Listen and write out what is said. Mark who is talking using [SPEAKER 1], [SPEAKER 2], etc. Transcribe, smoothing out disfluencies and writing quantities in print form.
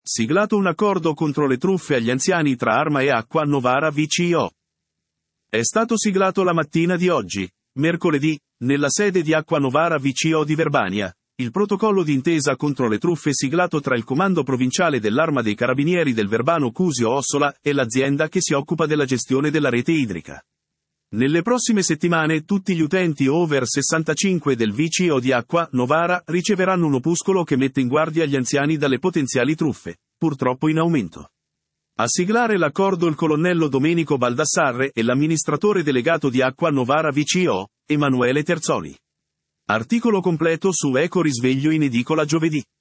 [SPEAKER 1] Siglato un accordo contro le truffe agli anziani tra Arma e Acqua Novara VCO. È stato siglato la mattina di oggi, mercoledì, nella sede di Acqua Novara VCO di Verbania, il protocollo d'intesa contro le truffe siglato tra il Comando Provinciale dell'Arma dei Carabinieri del Verbano Cusio Ossola e l'azienda che si occupa della gestione della rete idrica. Nelle prossime settimane tutti gli utenti over 65 del VCO di Acqua Novara riceveranno un opuscolo che mette in guardia gli anziani dalle potenziali truffe, purtroppo in aumento. A siglare l'accordo il colonnello Domenico Baldassarre e l'amministratore delegato di Acqua Novara VCO, Emanuele Terzoli. Articolo completo su Eco Risveglio in edicola giovedì.